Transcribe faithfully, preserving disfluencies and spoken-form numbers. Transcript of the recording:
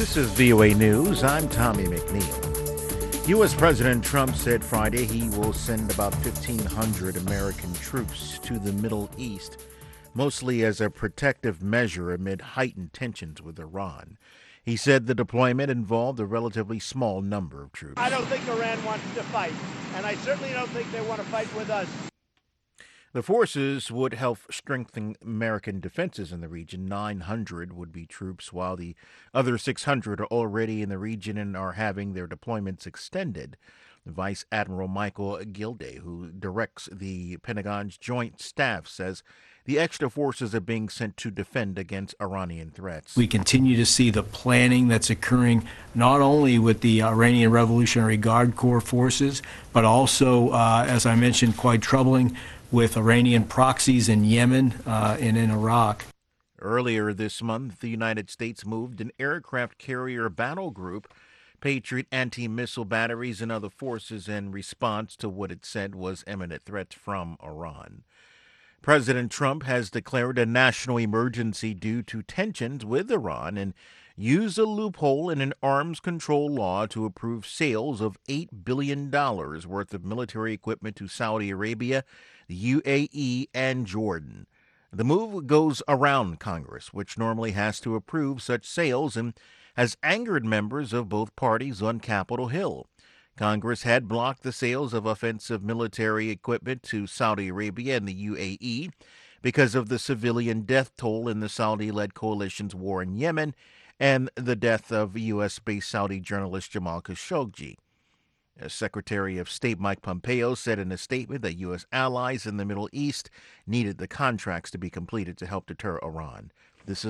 This is V O A News. I'm Tommy McNeil. U S. President Trump said Friday he will send about fifteen hundred American troops to the Middle East, mostly as a protective measure amid heightened tensions with Iran. He said the deployment involved a relatively small number of troops. I don't think Iran wants to fight, and I certainly don't think they want to fight with us. The forces would help strengthen American defenses in the region. nine hundred would be troops, while the other six hundred are already in the region and are having their deployments extended. Vice Admiral Michael Gilday, who directs the Pentagon's Joint Staff, says the extra forces are being sent to defend against Iranian threats. We continue to see the planning that's occurring not only with the Iranian Revolutionary Guard Corps forces, but also, uh, as I mentioned, quite troubling, with Iranian proxies in Yemen uh, and in Iraq. Earlier this month, the United States moved an aircraft carrier battle group, Patriot anti-missile batteries, and other forces in response to what it said was imminent threats from Iran. President Trump has declared a national emergency due to tensions with Iran and used a loophole in an arms control law to approve sales of eight billion dollars worth of military equipment to Saudi Arabia, the U A E, and Jordan. The move goes around Congress, which normally has to approve such sales, and has angered members of both parties on Capitol Hill. Congress had blocked the sales of offensive military equipment to Saudi Arabia and the U A E because of the civilian death toll in the Saudi-led coalition's war in Yemen and the death of U S-based Saudi journalist Jamal Khashoggi. Secretary of State Mike Pompeo said in a statement that U S allies in the Middle East needed the contracts to be completed to help deter Iran. This is